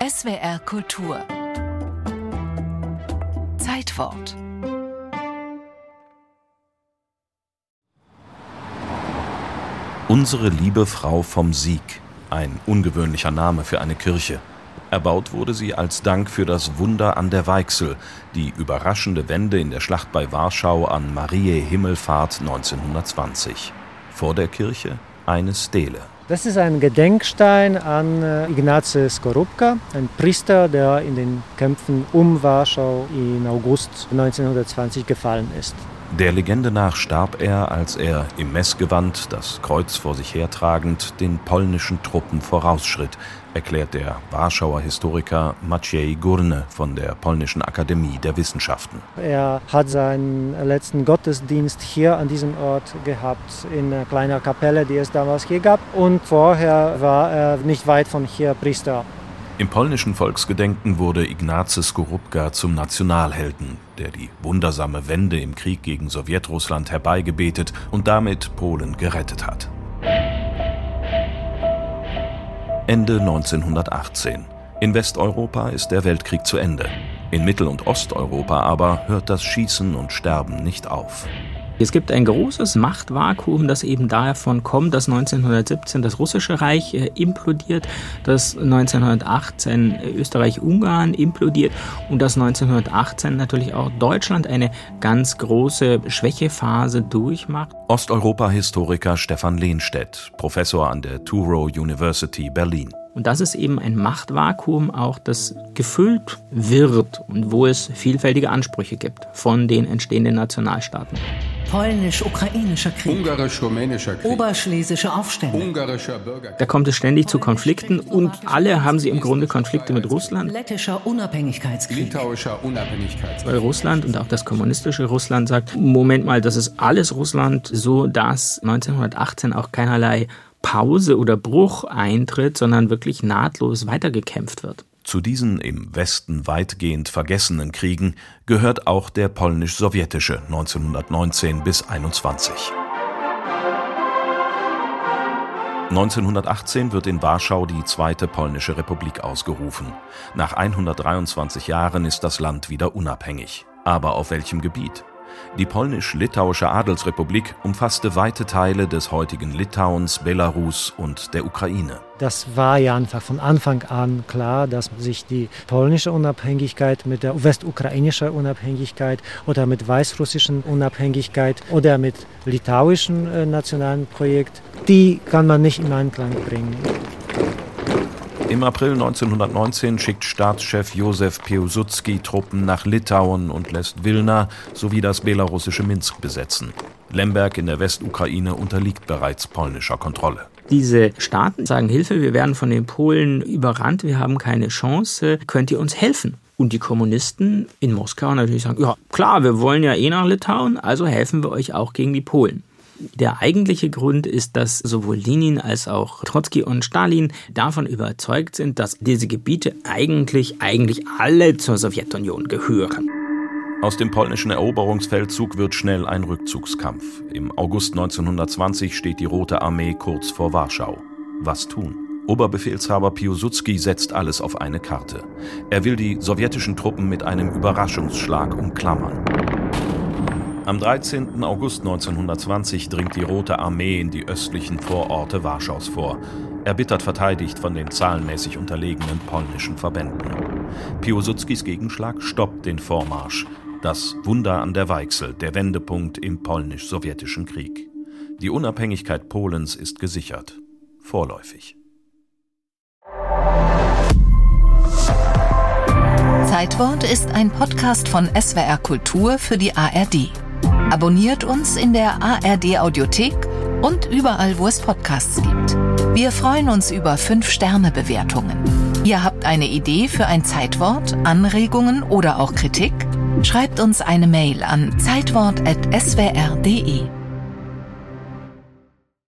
SWR Kultur Zeitwort. Unsere liebe Frau vom Sieg, ein ungewöhnlicher Name für eine Kirche. Erbaut wurde sie als Dank für das Wunder an der Weichsel, die überraschende Wende in der Schlacht bei Warschau an Mariä Himmelfahrt 1920. Vor der Kirche eine Stele. Das ist ein Gedenkstein an Ignacy Skorupka, ein Priester, der in den Kämpfen um Warschau im August 1920 gefallen ist. Der Legende nach starb er, als er im Messgewand, das Kreuz vor sich hertragend, den polnischen Truppen vorausschritt, erklärt der Warschauer Historiker Maciej Górny von der Polnischen Akademie der Wissenschaften. Er hat seinen letzten Gottesdienst hier an diesem Ort gehabt, in einer kleinen Kapelle, die es damals hier gab. Und vorher war er nicht weit von hier Priester. Im polnischen Volksgedenken wurde Ignacy Skorupka zum Nationalhelden, der die wundersame Wende im Krieg gegen Sowjetrussland herbeigebetet und damit Polen gerettet hat. Ende 1918. In Westeuropa ist der Weltkrieg zu Ende. In Mittel- und Osteuropa aber hört das Schießen und Sterben nicht auf. Es gibt ein großes Machtvakuum, das eben davon kommt, dass 1917 das Russische Reich implodiert, dass 1918 Österreich-Ungarn implodiert und dass 1918 natürlich auch Deutschland eine ganz große Schwächephase durchmacht. Osteuropa-Historiker Stefan Lehnstedt, Professor an der Touro University Berlin. Und das ist eben ein Machtvakuum auch, das gefüllt wird und wo es vielfältige Ansprüche gibt von den entstehenden Nationalstaaten. Polnisch-ukrainischer Krieg, ungarisch-rumänischer Krieg, oberschlesische Aufstände, ungarischer Bürgerkrieg. Da kommt es ständig zu Konflikten und alle haben sie im Grunde Konflikte mit Russland. lettischer Unabhängigkeitskrieg, Litauischer Unabhängigkeitskrieg. Weil Russland und auch das kommunistische Russland sagt, Moment mal, das ist alles Russland, so dass 1918 auch keinerlei Pause oder Bruch eintritt, sondern wirklich nahtlos weitergekämpft wird. Zu diesen im Westen weitgehend vergessenen Kriegen gehört auch der polnisch-sowjetische 1919 bis 21. 1918 wird in Warschau die Zweite Polnische Republik ausgerufen. Nach 123 Jahren ist das Land wieder unabhängig. Aber auf welchem Gebiet? Die polnisch-litauische Adelsrepublik umfasste weite Teile des heutigen Litauens, Belarus und der Ukraine. Das war ja einfach von Anfang an klar, dass sich die polnische Unabhängigkeit mit der westukrainischen Unabhängigkeit oder mit weißrussischen Unabhängigkeit oder mit litauischen nationalen Projekt, die kann man nicht in Einklang bringen. Im April 1919 schickt Staatschef Józef Piłsudski Truppen nach Litauen und lässt Wilna sowie das belarussische Minsk besetzen. Lemberg in der Westukraine unterliegt bereits polnischer Kontrolle. Diese Staaten sagen, Hilfe, wir werden von den Polen überrannt, wir haben keine Chance, könnt ihr uns helfen? Und die Kommunisten in Moskau natürlich sagen, ja klar, wir wollen ja nach Litauen, also helfen wir euch auch gegen die Polen. Der eigentliche Grund ist, dass sowohl Lenin als auch Trotzki und Stalin davon überzeugt sind, dass diese Gebiete eigentlich alle zur Sowjetunion gehören. Aus dem polnischen Eroberungsfeldzug wird schnell ein Rückzugskampf. Im August 1920 steht die Rote Armee kurz vor Warschau. Was tun? Oberbefehlshaber Piłsudski setzt alles auf eine Karte. Er will die sowjetischen Truppen mit einem Überraschungsschlag umklammern. Am 13. August 1920 dringt die Rote Armee in die östlichen Vororte Warschaus vor, erbittert verteidigt von den zahlenmäßig unterlegenen polnischen Verbänden. Piłsudskis Gegenschlag stoppt den Vormarsch. Das Wunder an der Weichsel, der Wendepunkt im polnisch-sowjetischen Krieg. Die Unabhängigkeit Polens ist gesichert. Vorläufig. Zeitwort ist ein Podcast von SWR Kultur für die ARD. Abonniert uns in der ARD-Audiothek und überall, wo es Podcasts gibt. Wir freuen uns über 5-Sterne-Bewertungen. Ihr habt eine Idee für ein Zeitwort, Anregungen oder auch Kritik? Schreibt uns eine Mail an zeitwort@swr.de.